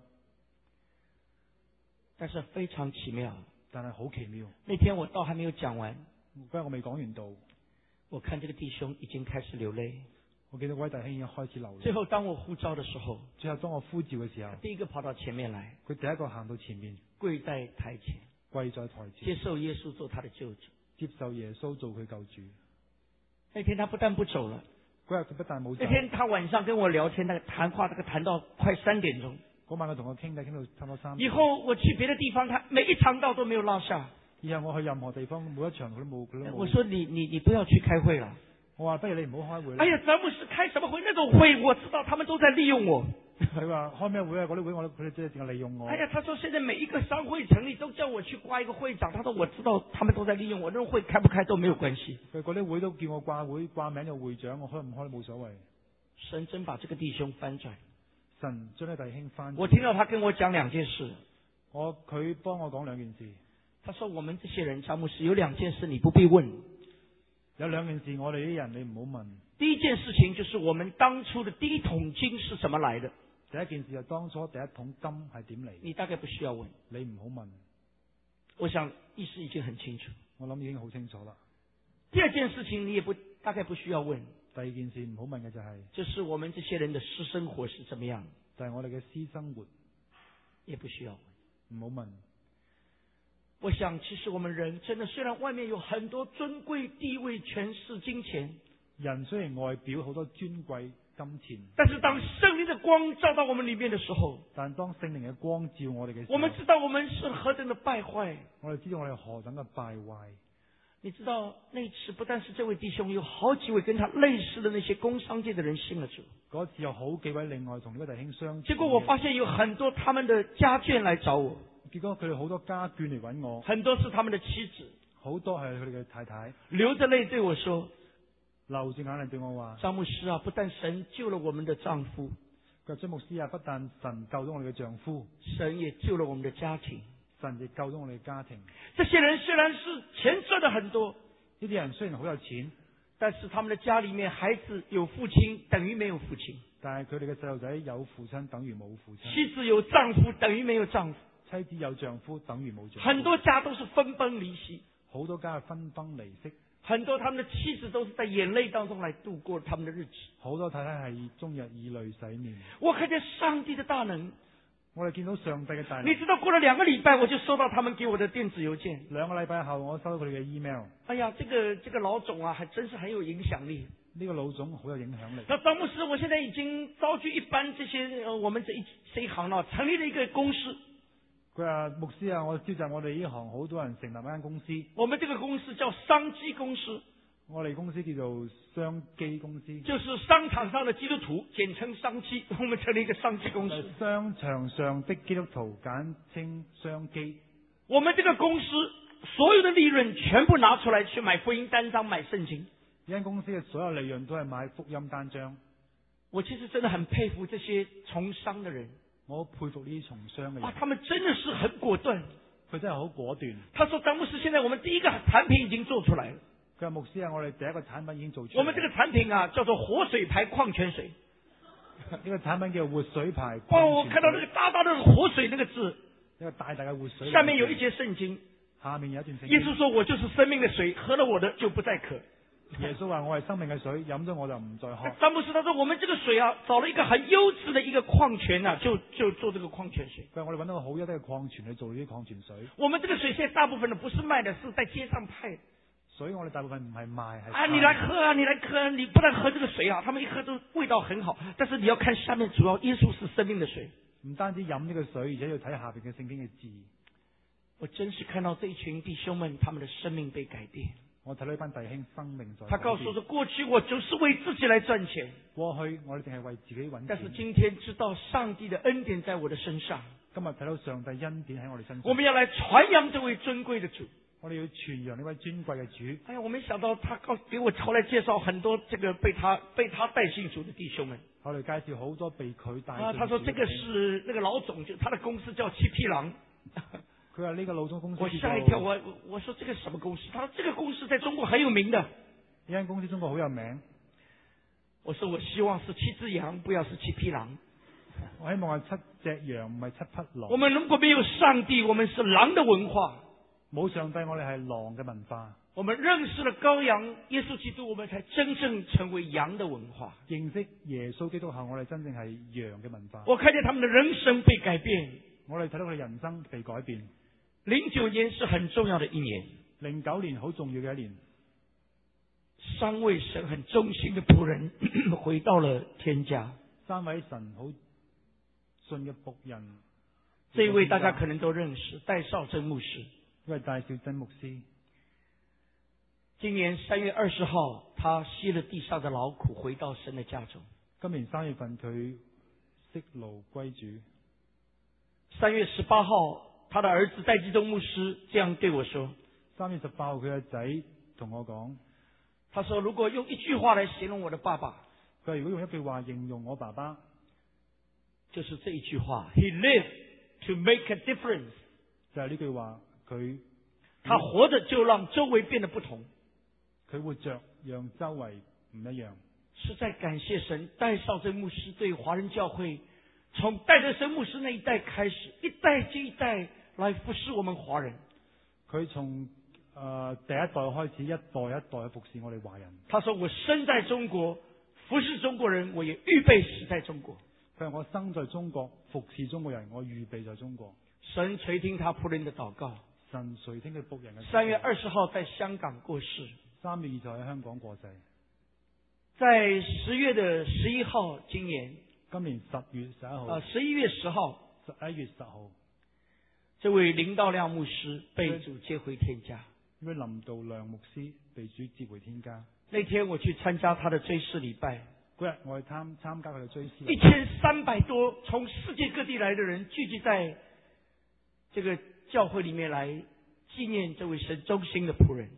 但是非常奇妙。 但係好奇妙。 那天我道還沒有講完， 嗰日我未講完道， 我看這個弟兄已經開始流淚。 我見到位弟兄已經開始流淚。 最後當我呼召的時候， 當我呼召嘅時候， 第一個跑到前面來， 佢第一個行到前面， 跪在台前， 跪在台前， 接受耶穌做他的救主， 接受耶穌做佢救主。 那天他不但不走了， 嗰日佢不但冇走。 那天他晚上跟我聊天，那個談話，談到快3點鐘。 嗰晚佢同我傾偈，傾到差唔多3點。 以後我去別的地方，他每一場道都沒有落下。 以後我去任何地方，每一場佢都冇。 我說你不要去開會了。 我話不如你唔好開會啦。 哎呀，張牧師開什麼會？那種會我知道，他們都在利用我。 佢話開咩會啊？嗰啲會佢哋真係淨係利用我。 哎呀，他說現在每一個商會成立都叫我去掛一個會長，他說我知道他們都在利用我，那種會開不開都沒有關係。 佢嗰啲會都叫我掛會掛名嘅會長，我開唔開都冇所謂。 神真把這個弟兄翻轉。 神將呢弟兄翻轉。 我聽到他跟我講2件事。 佢幫我講2件事。 他說我們這些人，張牧師有2件事你不必問。 有2件事我哋啲人你唔好問。 第一件事情就是我們當初的第一桶金是怎麼來的。 第一件事就當初第一桶金係點嚟？ 你大概不需要問。 你唔好問。 我想意思已經很清楚。 我諗已經好清楚啦。 第二件事情你也大概不需要問。 第二件事唔好問嘅就係， 就是我們這些人的私生活是怎麼樣？ 就係我哋嘅私生活， 也不需要問。 唔好問。 我想其實我們人真的雖然外面有很多尊貴地位權勢金錢， 人雖然外表好多尊貴金錢， 但是當聖靈的光照到我們裏面的時候， 但當聖靈嘅光照我哋嘅時候， 我們知道我們是何等的敗壞。 我哋知道我哋何等嘅敗壞。 你知道那次不但是這位弟兄，有好幾位跟他類似的那些工商界的人信了主。 嗰次有好幾位另外同呢個弟兄相處， 結果我發現有很多他們的家眷來找我。 結果佢哋好多家眷嚟揾我， 很多是他們的妻子， 好多係佢哋嘅太太， 流着淚對我說， 流住眼淚對我話： 張牧師啊，不但神救了我們的丈夫， 佢話張牧師啊，不但神救咗我哋嘅丈夫， 神也救了我們的家庭。 神亦救咗我哋嘅家庭。 這些人雖然是錢賺得很多， 呢啲人雖然好有錢， 但是他們的家裏面孩子有父親等於沒有父親， 但係佢哋嘅細路仔有父親等於冇父親， 妻子有丈夫等於沒有丈夫， 妻子有丈夫等於冇丈夫。 很多家都是分崩離析， 好多家係分崩離析， 很多他們的妻子都是在眼淚當中來度過他們的日子。 好多太太係終日以淚洗面。 我看見上帝的大能。 我哋見到上帝嘅大能。 你知道過了2個禮拜，我就收到他們給我的電子郵件。 2個禮拜後，我收到佢哋嘅 email。 哎呀，這個老總啊，還真是很有影響力。 呢個老總好有影響力。 那張牧師，我現在已經召集一班這些我們這一行了，成立了一個公司。 佢話牧師啊，我召集我哋呢行好多人成立一間公司。 我們這個公司叫商機公司。 我哋公司叫做商機公司， 就是商場上的基督徒，簡稱商機。我們成立一個商機公司。 商場上的基督徒簡稱商機。 我們這個公司所有的利潤全部拿出來去買福音單張、買聖經。 呢間公司嘅所有利潤都係買福音單張。 我其實真的很佩服這些從商的人。 我佩服呢啲從商嘅人。 啊，他們真的是很果斷。 佢真係好果斷。 他說：張牧師，現在我們第一個產品已經做出來了。 佢話牧師啊，我哋第一個產品已經做出嚟。 我們這個產品啊，叫做活水牌礦泉水。 呢個產品叫活水牌。 哦，我看到那個大大的活水那個字， 一個大大嘅活水。 下面有一節聖經， 下面有一段聖經。 耶穌說：我就是生命的水，喝了我的就不再渴。 耶穌話我係生命嘅水，飲咗我就唔再渴。 詹姆斯他說我們這個水啊，找了一個很優質的一個礦泉啊，就做這個礦泉水。 佢話我哋揾到個好優質嘅礦泉去做呢啲礦泉水。 我們這個水現在大部分的不是賣的，是在街上派的。 所以我哋大部分唔係賣，係啊，你來喝啊，你來喝啊，你不但喝這個水啊，他們一喝都味道很好，但是你要看下面，主要耶穌是生命的水。 唔單止飲呢個水，而且要睇下邊嘅聖經嘅字。 我真是看到這一群弟兄們，他們的生命被改變。 我睇到呢班弟兄生命在改變。 他告訴我說，過去我就是為自己來賺錢， 過去我哋淨係為自己揾錢， 但是今天知道上帝的恩典在我的身上。 今日睇到上帝恩典喺我哋身上， 我們要來傳揚這位尊貴的主。 我哋要傳揚呢位尊貴嘅主。 哎呀，我沒想到他給我後來介紹很多這個被他帶信主的弟兄們。 後來介紹好多被佢帶信主的弟兄。 他說這個是那個老總，就他的公司叫七匹狼。 佢話呢個老總公司。 我嚇一跳，我說這個什麼公司？他說這個公司在中國很有名的。 呢間公司中國好有名。 我說我希望是7隻羊，不要是7匹狼。 我希望係7隻羊，唔係7匹狼。 我們如果沒有上帝，我們是狼的文化。 冇上帝，我哋係狼嘅文化。 我們認識了羔羊耶穌基督，我們才真正成為羊的文化。 認識耶穌基督後，我哋真正係羊嘅文化。 我看見他們的人生被改變。 我哋睇到佢哋人生被改變。 09年是很重要的一年。 09年好重要嘅一年。 三位神很忠心的僕人回到了天家。 三位神好信嘅僕人。 這一位大家可能都認識，戴紹真牧師。 因為戴紹真牧師。 今年3月20號，他息了地上的勞苦，回到神的家中。 今年3月份佢息勞歸主。 3月18號，他的兒子戴基宗牧師這樣對我說 ：3月18號佢嘅仔同我講， 他說如果用一句話來形容我的爸爸， 佢話如果用一句話形容我爸爸， 就是這一句話 ：He lived to make a difference。 就係呢句話， 他活着就讓周圍變得不同。 佢活着讓周圍唔一樣。 實在感謝神，戴紹真牧師對華人教會，從戴德生牧師那一代開始，一代接一代來服侍我們華人。 佢從第一代開始，一代一代服侍我哋華人。 他說：我生在中國，服侍中國人，我也預備死在中國。 佢話我生在中國，服侍中國人，我預備在中國。 神垂聽他僕人的禱告。 神垂聽佢僕人嘅。 3月20號在香港過世。 3月20號喺香港過世。 在10月的11號，今年 10月11號。 11月10號。 11月10號。 這位林道亮牧師被主接回天家。 因為林道亮牧師被主接回天家。 那天我去參加他的追思禮拜。 嗰日我去參加佢嘅追思。 1300多從世界各地來的人聚集在這個教會裏面來紀念這位神忠心的僕人。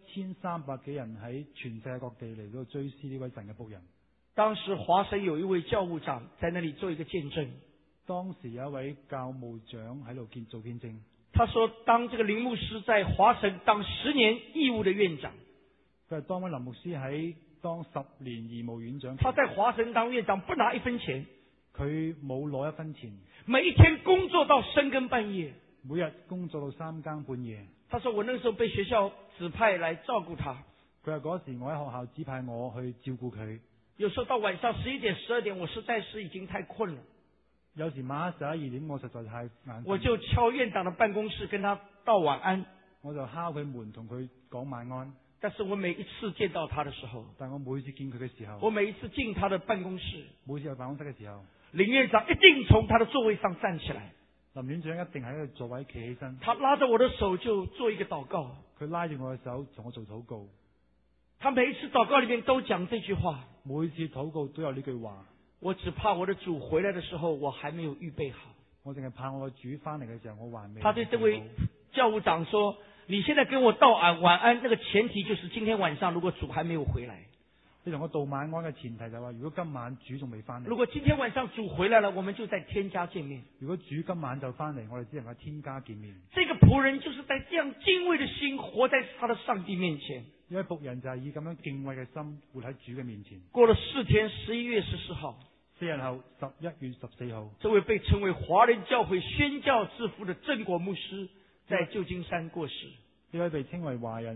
1300幾人喺全世界各地嚟到追思呢位神嘅僕人。 當時華神有一位教務長在那裏做一個見證。 當時有一位教務長喺度做見證。 他說：當這個林牧師在華神當10年義務的院長。 佢係當位林牧師喺當10年義務院長。 他在華神當院長不拿1分錢。 佢冇攞1分錢。 每一天工作到深更半夜。 每日工作到3更半夜。 他說：我那時候被學校指派來照顧他。 佢話嗰時我喺學校指派我去照顧佢。 有時候到晚上11點、12點，我實在是已經太困了。 有時晚黑11、2點，我實在太眼瞓。 我就敲院長的辦公室跟他道晚安。 我就敲佢門同佢講晚安。 但是我每一次見到他的時候， 但我每次見佢嘅時候， 我每一次進他的辦公室， 每次去辦公室嘅時候， 林院長一定從他的座位上站起來。 林院長一定喺個座位企起身。 他拉着我的手就做一個禱告。 佢拉住我嘅手同我做禱告。 他每一次禱告裏面都講這句話。 每次禱告都有呢句話。 我只怕我的主回來的時候，我還沒有預備好。 我淨係怕我嘅主翻嚟嘅時候，我還未。 他對這位教務長說：你現在跟我道晚安，那個前提就是今天晚上如果主還沒有回來。 你同我道晚安嘅前提就係話，如果今晚主仲未翻嚟。 如果今天晚上主回來了，我們就在天家見面。 如果主今晚就翻嚟，我哋只能喺天家見面。 這個僕人就是在這樣敬畏的心活在他的上帝面前。 呢位僕人就係以咁樣敬畏嘅心活喺主嘅面前。 過了4天，11月14號 ，4日後11月14號， 這位被稱為華人教會宣教之父的正果牧師在舊金山過世。 呢位被稱為華人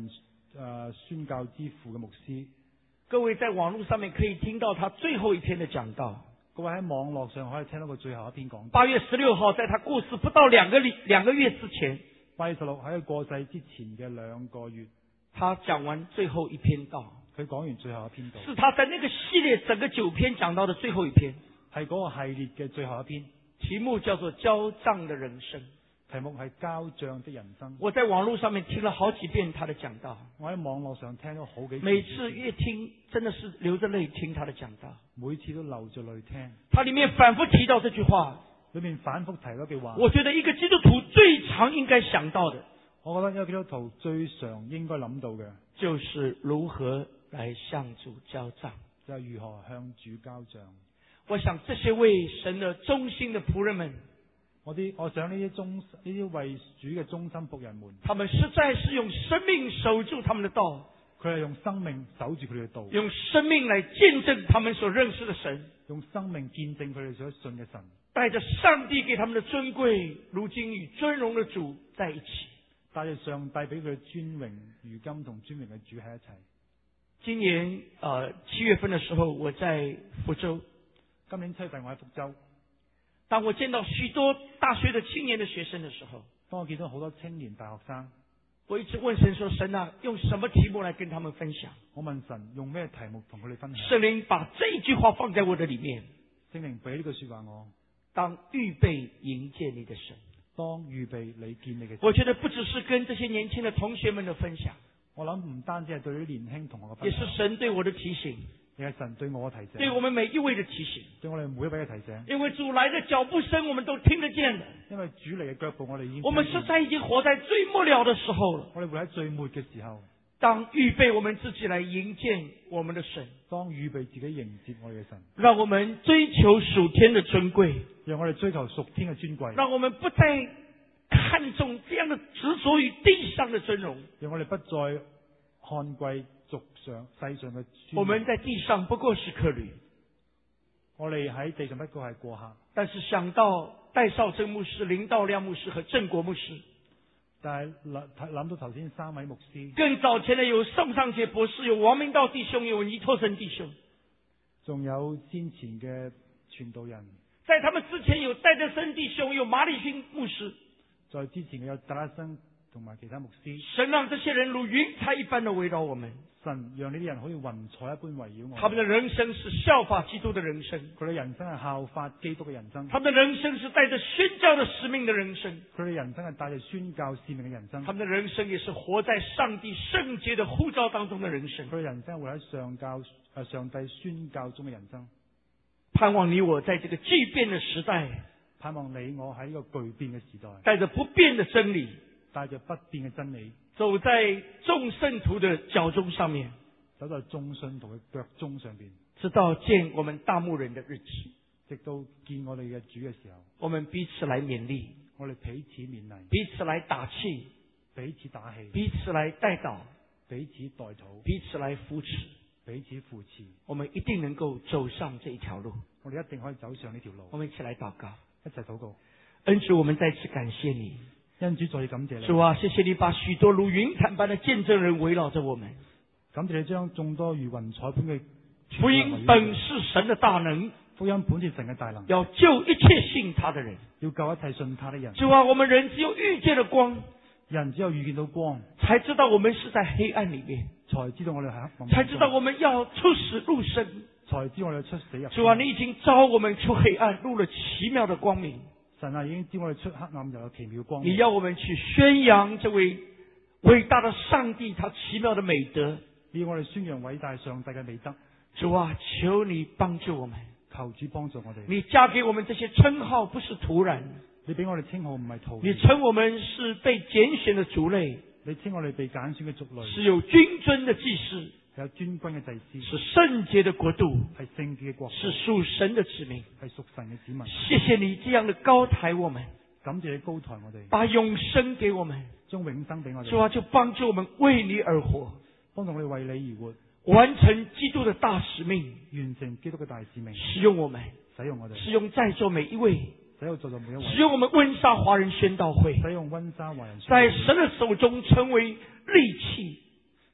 宣教之父嘅牧師。 各位在網絡上面可以聽到他最後一篇的講道。 各位喺網絡上可以聽到佢最後一篇講道。 8月16號，在他過世不到兩個月之前 ，8月16喺佢過世之前嘅2個月， 他講完最後一篇道。 佢講完最後一篇道， 是他在那個系列整個9篇講到的最後一篇， 係嗰個系列嘅最後一篇， 題目叫做交賬的人生。 題目係交賬的人生。 我在網絡上面聽了好幾遍他的講道， 我喺網絡上聽咗好幾次， 每次越聽真的是流着淚聽他的講道， 每次都流着淚聽。 他裏面反覆提到這句話， 裏面反覆提嗰句話， 我覺得一個基督徒最常應該想到的， 我覺得一個基督徒最常應該諗到嘅， 就是如何來向主交賬， 就係如何向主交賬。 我想這些為神的忠心的僕人們， 我想呢啲為主嘅忠心僕人們， 他們實在是用生命守住他們的道， 佢係用生命守住佢哋嘅道， 用生命來見證他們所認識的神， 用生命見證佢哋所信嘅神， 帶着上帝給他們的尊貴，如今與尊榮的主在一起， 帶着上帝俾佢嘅尊榮，如今同尊榮嘅主喺一齊。 今年7月份的時候，我在福州。 今年7月份我喺福州。 當我見到許多大學的青年的學生的時候， 當我見到好多青年大學生， 我一直問神說：神啊，用什麼題目來跟他們分享？ 我問神用咩題目同佢哋分享？ 聖靈把這一句話放在我的裏面， 聖靈俾呢句說話我， 當預備迎接你的神， 當預備你見你嘅神。 我覺得不只是跟這些年輕的同學們的分享， 我諗唔單止係對於年輕同學嘅分也享， 是神對我的提醒， 亦係神對我嘅提醒， 對我們每一位的提醒。 對我哋每一位嘅提醒。 因為主來的腳步聲，我們都聽得見的。 因為主嚟嘅腳步，我哋已經， 我們實在已經活在最末了的時候了。 我哋活喺最末嘅時候， 當預備我們自己來迎接我們的神， 當預備自己迎接我哋嘅神， 讓我們追求屬天的尊貴， 讓我哋追求屬天嘅尊貴， 讓我們不再看重這樣的執着於地上的尊榮， 讓我哋不再看貴俗上世上嘅尊榮。 我們在地上不過是客旅， 我哋喺地上不過係過客。 但是想到戴少珍牧師、林道亮牧師和鄭國牧師， 但係諗到頭先3位牧師， 更早前呢有宋尚杰博士、有王明道弟兄、有倪托生弟兄， 仲有先前嘅傳道人， 在他們之前有戴德生弟兄、有馬禮勳牧師， 在之前有德拉生同埋其他牧師。 神讓這些人如雲彩一般的圍繞我們， 神讓呢啲人好似雲彩一般圍繞我。 他們的人生是效法基督的人生， 佢哋人生係效法基督嘅人生。 他們的人生是帶着宣教的使命的人生， 佢哋人生係帶着宣教使命嘅人生。 他們的人生也是活在上帝聖潔的呼召當中的人生。 佢哋人生活喺上帝宣教中嘅人生。 盼望你我在這個巨變的時代， 盼望你我喺呢個巨變嘅時代， 帶着不變的真理， 帶着不變嘅真理， 走在眾聖徒的腳蹤上面， 走在眾信徒嘅腳蹤上邊， 直到見我們大牧人的日子， 直到見我哋嘅主嘅時候， 我們彼此來勉勵， 我哋彼此勉勵， 彼此來打氣， 彼此打氣， 彼此來代禱， 彼此代禱， 彼此來扶持， 彼此扶持， 我們一定能夠走上這一條路。 我哋一定可以走上呢條路。 我們一起來禱告， 一齊禱告。 恩主，我們再次感謝你。 恩主，再次感謝你。 主啊，謝謝你把許多如雲彩般的見證人圍繞着我們。 感謝你將眾多如雲彩般嘅福音本是神的大能， 福音本是神嘅大能， 要救一切信他的人， 要救一切信他的人。 主啊，我們人只有遇見了光， 人只有遇見到光， 才知道我們是在黑暗裏面， 才知道我哋係黑暗， 才知道我們要出死入生， 才知道我哋出死入生。 主啊，你已經召我們出黑暗，入了奇妙的光明。 神啊，已經招我哋出黑暗，又有奇妙光明。 你要我們去宣揚這位偉大的上帝他奇妙的美德， 你要我哋宣揚偉大上帝嘅美德。 主啊，求你幫助我們， 求主幫助我哋。 你加給我們這些稱號不是突然， 你俾我哋稱號唔係徒然。 你稱我們是被揀選的族類， 你稱我哋被揀選嘅族類， 是有君尊的祭司， 有尊君嘅祭司， 是聖潔的國度， 係聖潔嘅國度， 是屬神的子民， 係屬神嘅子民。 謝謝你這樣的高抬我們， 感謝你高抬我哋， 把永生給我們， 將永生俾我哋。 主啊，就幫助我們為你而活， 幫助我哋為你而活， 完成基督的大使命， 完成基督嘅大使命。 使用我們， 使用我哋， 使用在座每一位， 使用在座每一位， 使用我們溫莎華人宣道會， 使用溫莎華人， 在神的手中成為利器，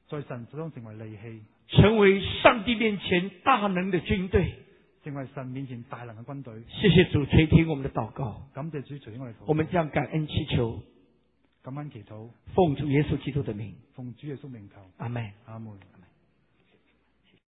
在神手中成為利器， 成為上帝面前大能的軍隊。 成為神面前大能嘅軍隊。 謝謝主垂聽我們的禱告， 感謝主垂聽我哋禱告。 我們將感恩祈求， 感恩祈禱， 奉主耶穌基督的名， 奉主耶穌名求。 阿門。 阿門。